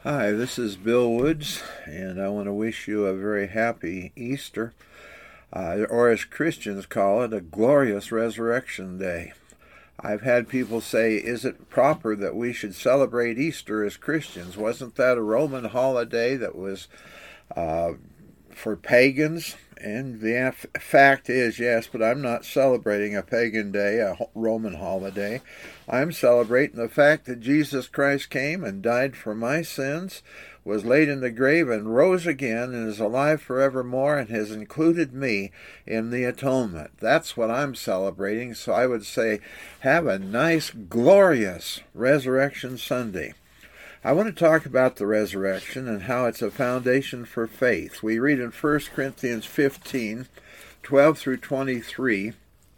Hi, this is Bill Woods, and I want to wish you a very happy Easter, or as Christians call it, a glorious Resurrection Day. I've had people say, is it proper that we should celebrate Easter as Christians? Wasn't that a Roman holiday that was for pagans? And the fact is, yes, but I'm not celebrating a pagan day, a Roman holiday. I'm celebrating the fact that Jesus Christ came and died for my sins, was laid in the grave and rose again and is alive forevermore and has included me in the atonement. That's what I'm celebrating. So I would say, have a nice, glorious Resurrection Sunday. I want to talk about the resurrection and how it's a foundation for faith. We read in 1 Corinthians 15:12 through 23,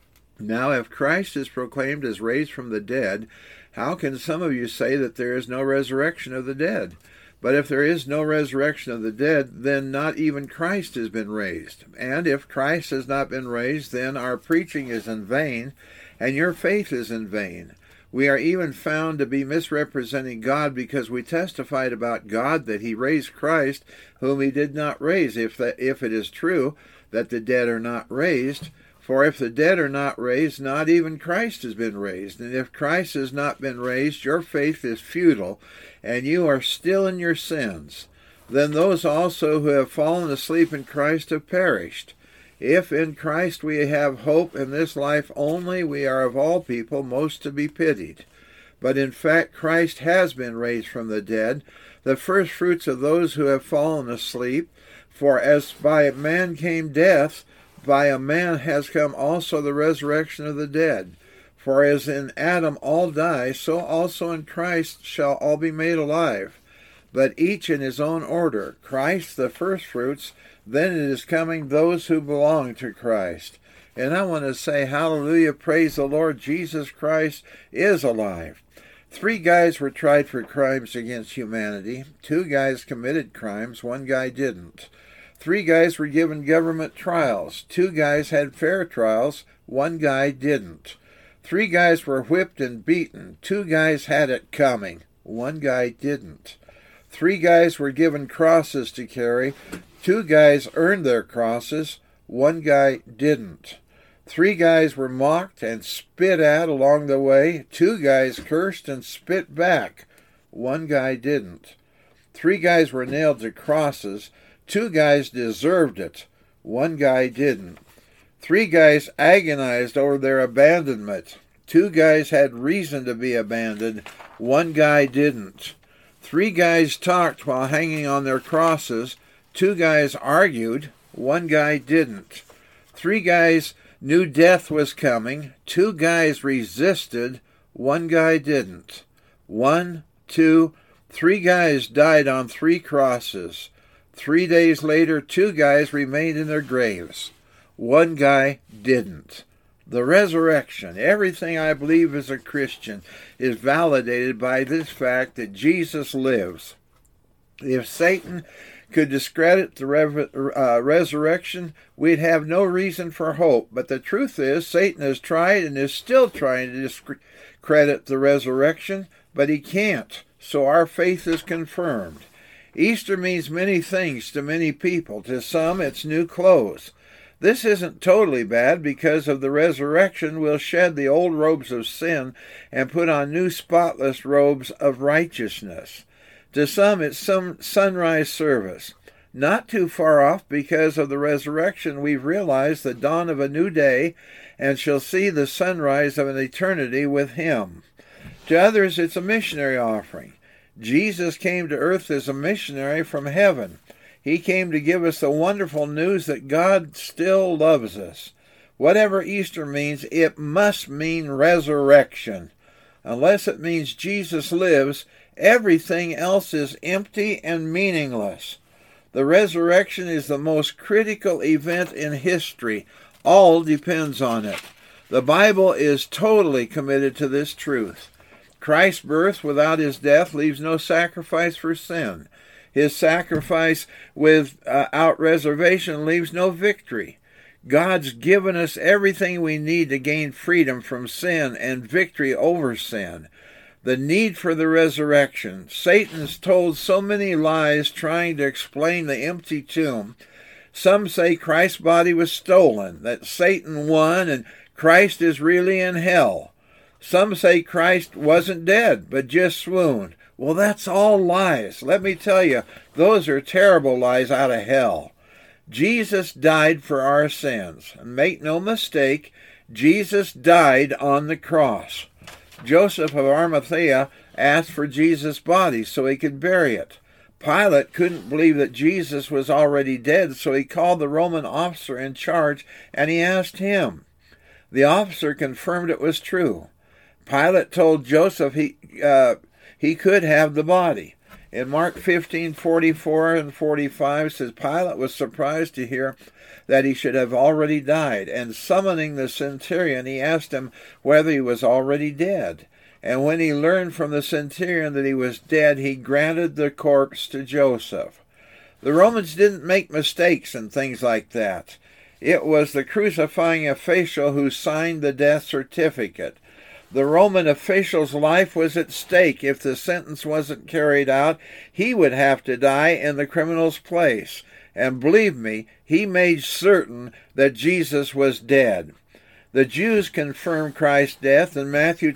"Now if Christ is proclaimed as raised from the dead, how can some of you say that there is no resurrection of the dead? But if there is no resurrection of the dead, then not even Christ has been raised. And if Christ has not been raised, then our preaching is in vain, and your faith is in vain. We are even found to be misrepresenting God because we testified about God that he raised Christ, whom he did not raise, if it is true that the dead are not raised. For if the dead are not raised, not even Christ has been raised. And if Christ has not been raised, your faith is futile, and you are still in your sins. Then those also who have fallen asleep in Christ have perished. If in Christ we have hope in this life only, we are of all people most to be pitied. But in fact Christ has been raised from the dead, the firstfruits of those who have fallen asleep. For as by a man came death, by a man has come also the resurrection of the dead. For as in Adam all die, so also in Christ shall all be made alive. But each in his own order, Christ the firstfruits, then it is coming those who belong to Christ." And I want to say, hallelujah, praise the Lord, Jesus Christ is alive. 3 guys were tried for crimes against humanity. 2 guys committed crimes, 1 guy didn't. 3 guys were given government trials. 2 guys had fair trials, 1 guy didn't. 3 guys were whipped and beaten. 2 guys had it coming, 1 guy didn't. 3 guys were given crosses to carry. 2 guys earned their crosses, 1 guy didn't. 3 guys were mocked and spit at along the way. 2 guys cursed and spit back, 1 guy didn't. 3 guys were nailed to crosses. 2 guys deserved it, 1 guy didn't. 3 guys agonized over their abandonment. 2 guys had reason to be abandoned, 1 guy didn't. 3 guys talked while hanging on their crosses. 2 guys argued, 1 guy didn't. 3 guys knew death was coming. 2 guys resisted, 1 guy didn't. 1, 2, 3 guys died on 3 crosses. 3 days later, 2 guys remained in their graves. 1 guy didn't. The resurrection, everything I believe as a Christian, is validated by this fact that Jesus lives. If Satan could discredit the resurrection, we'd have no reason for hope. But the truth is, Satan has tried and is still trying to discredit the resurrection, but he can't. So our faith is confirmed. Easter means many things to many people. To some, it's new clothes. This isn't totally bad because of the resurrection. We'll shed the old robes of sin and put on new spotless robes of righteousness. To some, it's some sunrise service. Not too far off because of the resurrection, we've realized the dawn of a new day and shall see the sunrise of an eternity with him. To others, it's a missionary offering. Jesus came to earth as a missionary from heaven. He came to give us the wonderful news that God still loves us. Whatever Easter means, it must mean resurrection. Unless it means Jesus lives, everything else is empty and meaningless. The resurrection is the most critical event in history. All depends on it. The Bible is totally committed to this truth. Christ's birth without his death leaves no sacrifice for sin. His sacrifice without reservation leaves no victory. God's given us everything we need to gain freedom from sin and victory over sin. the need for the resurrection. Satan's told so many lies trying to explain the empty tomb. Some say Christ's body was stolen, that Satan won and Christ is really in hell. Some say Christ wasn't dead, but just swooned. Well, that's all lies. Let me tell you, those are terrible lies out of hell. Jesus died for our sins. And make no mistake, Jesus died on the cross. Joseph of Arimathea asked for Jesus' body so he could bury it. Pilate couldn't believe that Jesus was already dead, so he called the Roman officer in charge and he asked him. The officer confirmed it was true. Pilate told Joseph he could have the body. In Mark 15:44 and 45 says, Pilate was surprised to hear that he should have already died, and summoning the centurion, he asked him whether he was already dead. And when he learned from the centurion that he was dead, he granted the corpse to Joseph. The Romans didn't make mistakes and things like that. It was the crucifying official who signed the death certificate. The Roman official's life was at stake. If the sentence wasn't carried out, he would have to die in the criminal's place. And believe me, he made certain that Jesus was dead. The Jews confirmed Christ's death in Matthew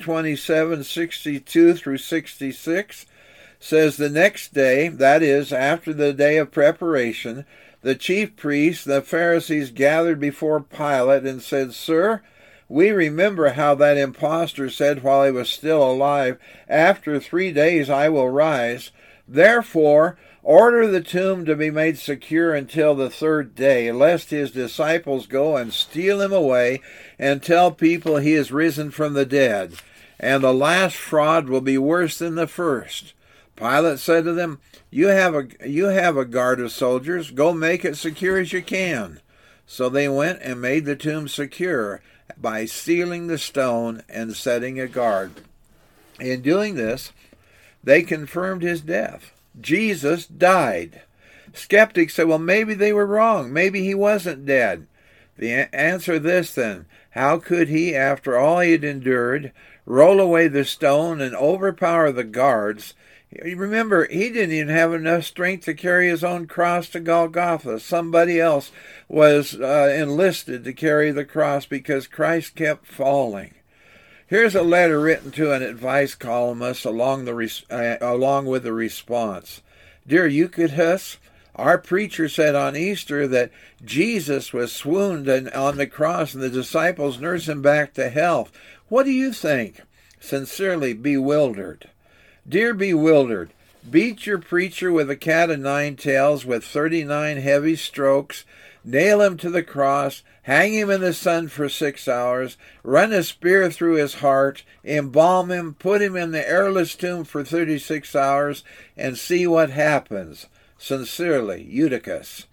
27:62 through 66. Says the next day, that is, after the day of preparation, the chief priests, the Pharisees, gathered before Pilate and said, Sir, we remember how that impostor said while he was still alive, After 3 days I will rise. Therefore, order the tomb to be made secure until the 3rd day, lest his disciples go and steal him away and tell people he is risen from the dead. And the last fraud will be worse than the first. Pilate said to them, You have a guard of soldiers. Go make it secure as you can. So they went and made the tomb secure by sealing the stone and setting a guard. In doing this, they confirmed his death. Jesus died. Skeptics say, well, maybe they were wrong. Maybe he wasn't dead. The answer this then, how could he, after all he had endured, roll away the stone and overpower the guards? Remember, he didn't even have enough strength to carry his own cross to Golgotha. Somebody else was enlisted to carry the cross because Christ kept falling. Here's a letter written to an advice columnist along with the response. Dear Eutychus, our preacher said on Easter that Jesus was swooned on the cross and the disciples nursed him back to health. What do you think? Sincerely, Bewildered. Dear Bewildered, beat your preacher with a cat of 9 tails with 39 heavy strokes, nail him to the cross, hang him in the sun for 6 hours, run a spear through his heart, embalm him, put him in the airless tomb for 36 hours, and see what happens. Sincerely, Eutychus.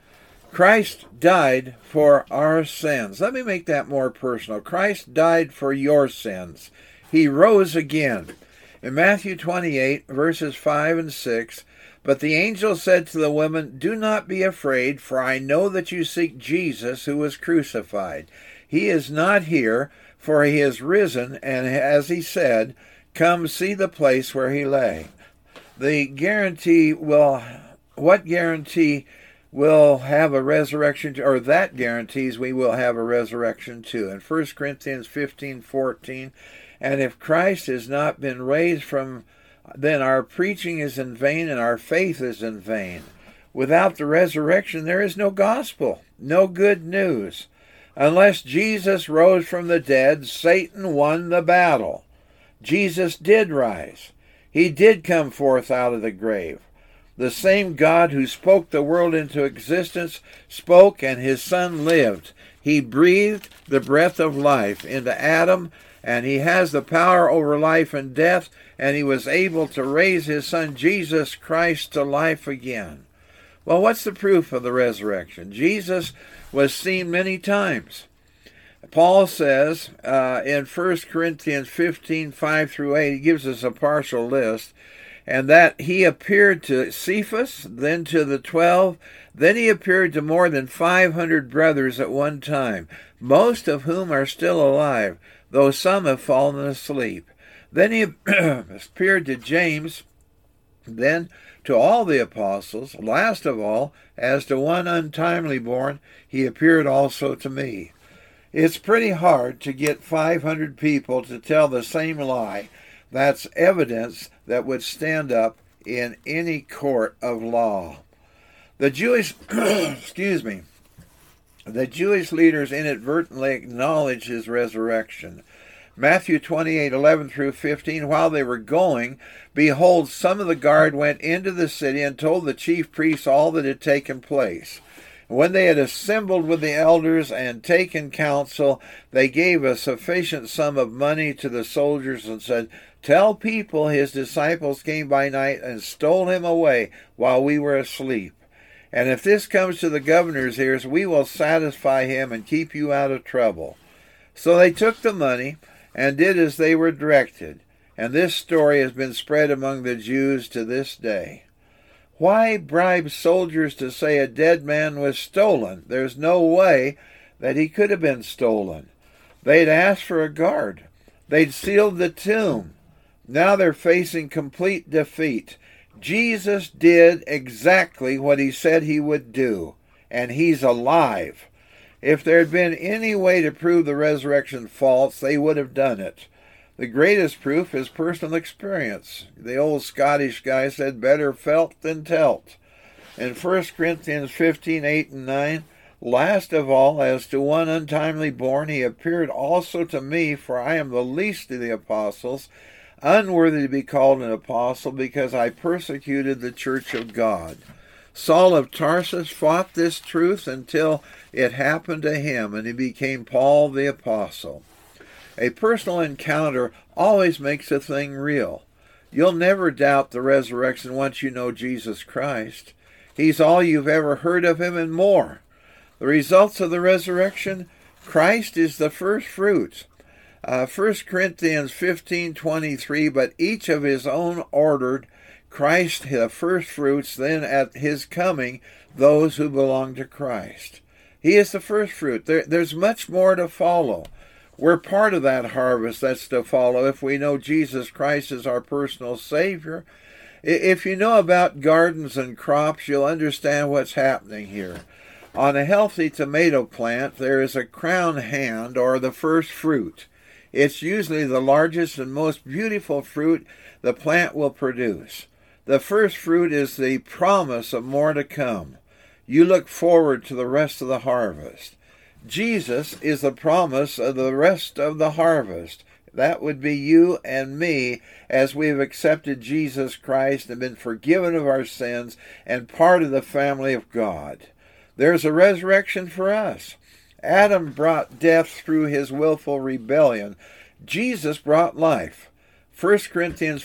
Christ died for our sins. Let me make that more personal. Christ died for your sins. He rose again. In Matthew 28, verses 5 and 6, But the angel said to the woman, Do not be afraid, for I know that you seek Jesus who was crucified. He is not here, for he is risen, and as he said, Come see the place where he lay. What guarantee will have a resurrection, or that guarantees we will have a resurrection too. In 1 Corinthians 15:14, And if Christ has not been raised from, then our preaching is in vain and our faith is in vain. Without the resurrection, there is no gospel, no good news. Unless Jesus rose from the dead, Satan won the battle. Jesus did rise. He did come forth out of the grave. The same God who spoke the world into existence spoke, and his Son lived. He breathed the breath of life into Adam, and he has the power over life and death, and he was able to raise his Son Jesus Christ to life again. Well, what's the proof of the resurrection? Jesus was seen many times. Paul says in 1 Corinthians 15:5 through 8, he gives us a partial list, and that he appeared to Cephas, then to the 12, then he appeared to more than 500 brothers at one time, most of whom are still alive, though some have fallen asleep. Then he appeared to James, then to all the apostles. Last of all, as to one untimely born, he appeared also to me. It's pretty hard to get 500 people to tell the same lie. That's evidence that would stand up in any court of law. The Jewish the Jewish leaders inadvertently acknowledged his resurrection. Matthew 28:11 through 15, while they were going, behold, some of the guard went into the city and told the chief priests all that had taken place. When they had assembled with the elders and taken counsel, they gave a sufficient sum of money to the soldiers and said, "Tell people his disciples came by night and stole him away while we were asleep. And if this comes to the governor's ears, we will satisfy him and keep you out of trouble." So they took the money and did as they were directed. And this story has been spread among the Jews to this day. Why bribe soldiers to say a dead man was stolen? There's no way that he could have been stolen. They'd asked for a guard. They'd sealed the tomb. Now they're facing complete defeat. Jesus did exactly what he said he would do, and he's alive. If there had been any way to prove the resurrection false, they would have done it. The greatest proof is personal experience. The old Scottish guy said, "Better felt than telt." In 1 Corinthians 15:8 and 9, last of all, as to one untimely born, he appeared also to me, for I am the least of the apostles, unworthy to be called an apostle, because I persecuted the church of God. Saul of Tarsus fought this truth until it happened to him, and he became Paul the apostle. A personal encounter always makes a thing real. You'll never doubt the resurrection once you know Jesus Christ. He's all you've ever heard of him and more. The results of the resurrection: Christ is the first fruits. 1 Corinthians 15:23, but each of his own ordered, Christ the first fruits, then at his coming those who belong to Christ. He is the first fruit. There's much more to follow. We're part of that harvest that's to follow if we know Jesus Christ is our personal Savior. If you know about gardens and crops, you'll understand what's happening here. On a healthy tomato plant, there is a crown hand, or the first fruit. It's usually the largest and most beautiful fruit the plant will produce. The first fruit is the promise of more to come. You look forward to the rest of the harvest. Jesus is the promise of the rest of the harvest. That would be you and me, as we have accepted Jesus Christ and been forgiven of our sins and part of the family of God. There's a resurrection for us. Adam brought death through his willful rebellion. Jesus brought life. 1 Corinthians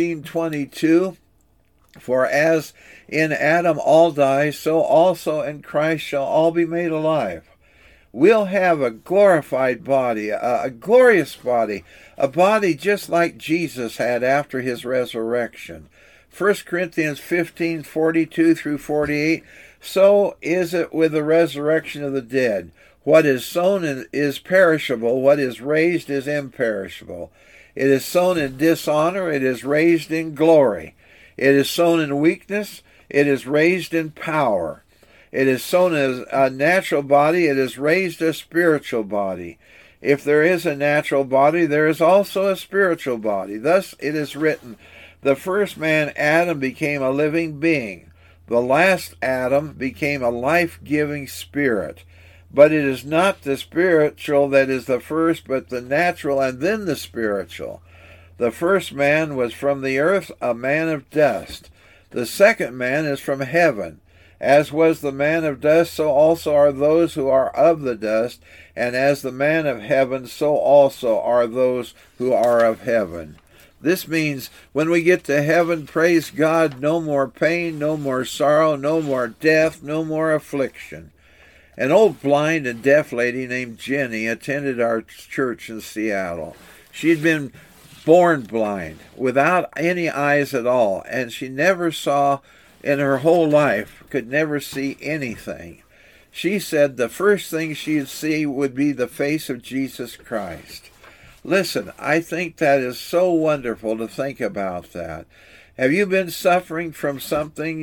15:22, for as in Adam all die, so also in Christ shall all be made alive. We'll have a glorified body, a glorious body, a body just like Jesus had after his resurrection. 1 Corinthians 15:42 through 48, so is it with the resurrection of the dead. What is sown is perishable, what is raised is imperishable. It is sown in dishonor, it is raised in glory. It is sown in weakness, it is raised in power. It is sown as a natural body, it is raised a spiritual body. If there is a natural body, there is also a spiritual body. Thus it is written, the first man, Adam, became a living being. The last Adam became a life-giving spirit. But it is not the spiritual that is the first, but the natural and then the spiritual. The first man was from the earth, a man of dust. The second man is from heaven. As was the man of dust, so also are those who are of the dust, and as the man of heaven, so also are those who are of heaven. This means when we get to heaven, praise God, no more pain, no more sorrow, no more death, no more affliction. An old blind and deaf lady named Jenny attended our church in Seattle. She had been born blind, without any eyes at all, and she never saw in her whole life, could never see anything. She said the first thing she'd see would be the face of Jesus Christ. Listen, I think that is so wonderful to think about that. Have you been suffering from something,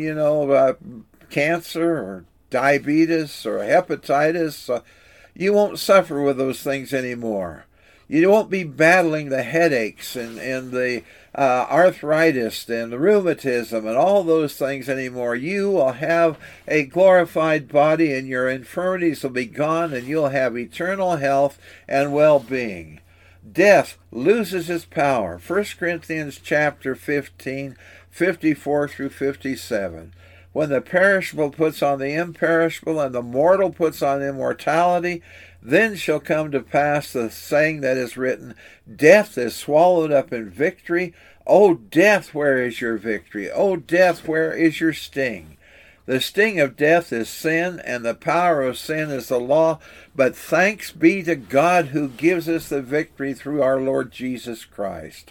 cancer or diabetes or hepatitis? You won't suffer with those things anymore. You won't be battling the headaches and the arthritis and the rheumatism and all those things anymore. You will have a glorified body, and your infirmities will be gone, and you'll have eternal health and well-being. Death loses its power. 1 Corinthians chapter 15, 54 through 57. When the perishable puts on the imperishable, and the mortal puts on immortality, then shall come to pass the saying that is written, Death is swallowed up in victory. O death, where is your victory? O death, where is your sting? The sting of death is sin, and the power of sin is the law. But thanks be to God who gives us the victory through our Lord Jesus Christ.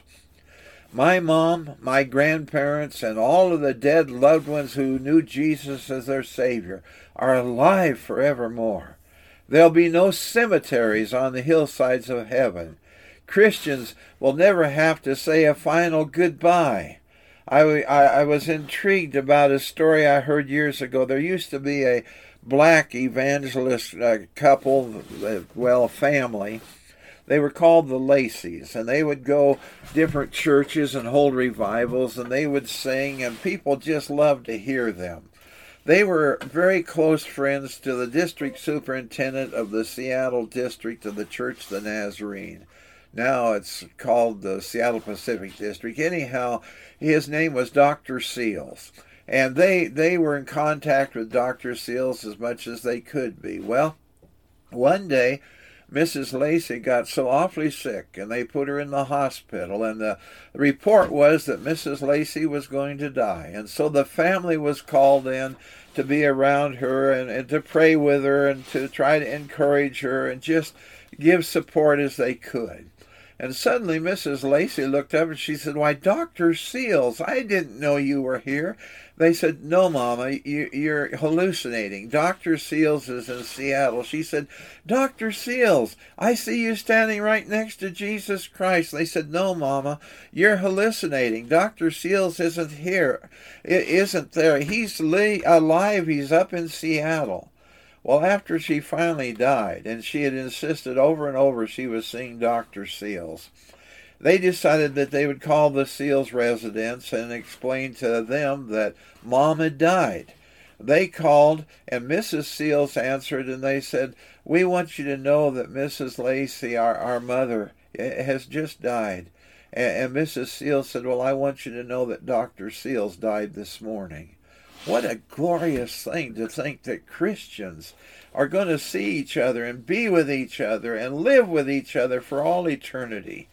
My mom, my grandparents, and all of the dead loved ones who knew Jesus as their Savior are alive forevermore. There'll be no cemeteries on the hillsides of heaven. Christians will never have to say a final goodbye. I was intrigued about a story I heard years ago. There used to be a black evangelist couple, family. They were called the Lacey's, and they would go different churches and hold revivals, and they would sing, and people just loved to hear them. They were very close friends to the district superintendent of the Seattle district of the Church of the Nazarene. Now it's called the Seattle Pacific District. Anyhow, his name was Dr. Seals. And they were in contact with Dr. Seals as much as they could be. Well, one day, Mrs. Lacey got so awfully sick, and they put her in the hospital, and the report was that Mrs. Lacey was going to die. And so the family was called in to be around her and to pray with her and to try to encourage her and just give support as they could. And suddenly Mrs. Lacey looked up and she said, "Why, Dr. Seals, I didn't know you were here." They said, "No, Mama, you're hallucinating. Dr. Seals is in Seattle." She said, "Dr. Seals, I see you standing right next to Jesus Christ." They said, "No, Mama, you're hallucinating. Dr. Seals isn't here. It isn't there. He's alive. He's up in Seattle." Well, after she finally died, and she had insisted over and over she was seeing Dr. Seals, they decided that they would call the Seals residence and explain to them that Mom had died. They called, and Mrs. Seals answered, and they said, "We want you to know that Mrs. Lacey, our mother, has just died." And Mrs. Seals said, "Well, I want you to know that Dr. Seals died this morning." What a glorious thing to think that Christians are going to see each other and be with each other and live with each other for all eternity.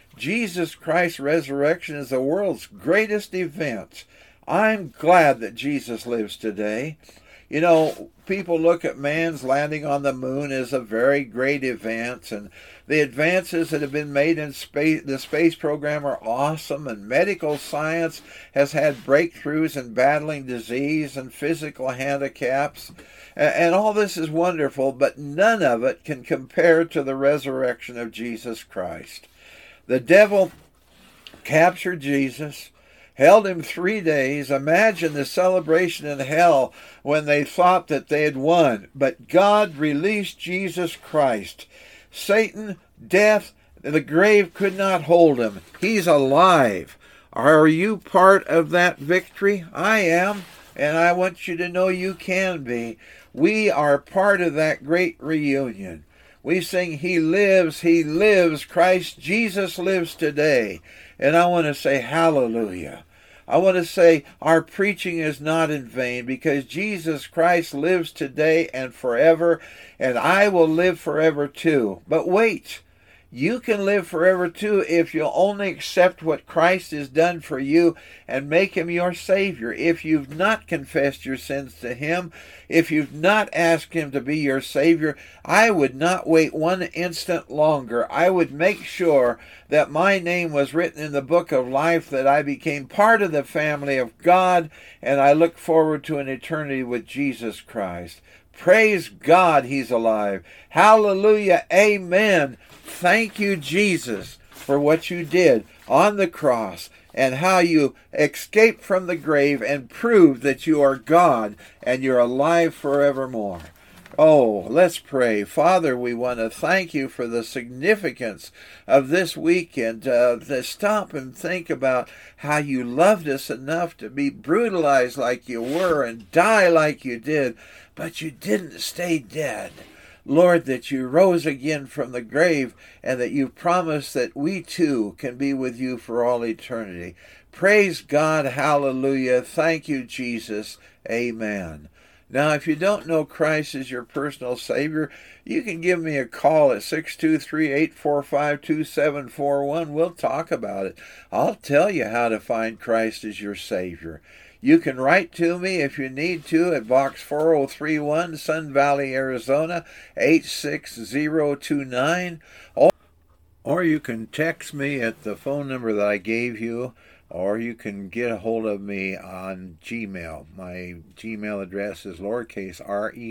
Jesus Christ's resurrection is the world's greatest event. I'm glad that Jesus lives today. You know, people look at man's landing on the moon as a very great event, and the advances that have been made in space, the space program, are awesome, and medical science has had breakthroughs in battling disease and physical handicaps, and all this is wonderful, but none of it can compare to the resurrection of Jesus Christ. The devil captured Jesus, held him 3 days. Imagine the celebration in hell when they thought that they had won. But God released Jesus Christ. Satan, death, the grave could not hold him. He's alive. Are you part of that victory? I am, and I want you to know you can be. We are part of that great reunion. We sing, He lives, Christ Jesus lives today. And I want to say hallelujah. I want to say our preaching is not in vain, because Jesus Christ lives today and forever, and I will live forever too. But wait, you can live forever too if you'll only accept what Christ has done for you and make Him your Savior. If you've not confessed your sins to Him, if you've not asked Him to be your Savior, I would not wait one instant longer. I would make sure that my name was written in the book of life, that I became part of the family of God, and I look forward to an eternity with Jesus Christ. Praise God, He's alive. Hallelujah. Amen. Thank you, Jesus, for what you did on the cross and how you escaped from the grave and proved that you are God and you're alive forevermore. Oh, let's pray. Father, we want to thank you for the significance of this weekend, to stop and think about how you loved us enough to be brutalized like you were and die like you did, but you didn't stay dead. Lord, that you rose again from the grave and that you promised that we too can be with you for all eternity. Praise God. Hallelujah. Thank you, Jesus. Amen. Now, if you don't know Christ as your personal Savior, you can give me a call at 623-845-2741. We'll talk about it. I'll tell you how to find Christ as your Savior. You can write to me if you need to at Box 4031, Sun Valley, Arizona, 86029. Or you can text me at the phone number that I gave you, or you can get a hold of me on Gmail. My Gmail address is lowercase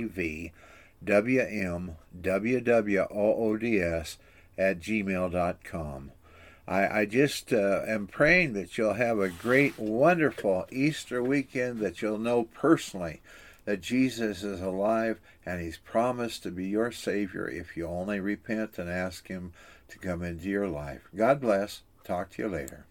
revwmwwoods@gmail.com. I just am praying that you'll have a great, wonderful Easter weekend, that you'll know personally that Jesus is alive and He's promised to be your Savior if you only repent and ask Him to come into your life. God bless. Talk to you later.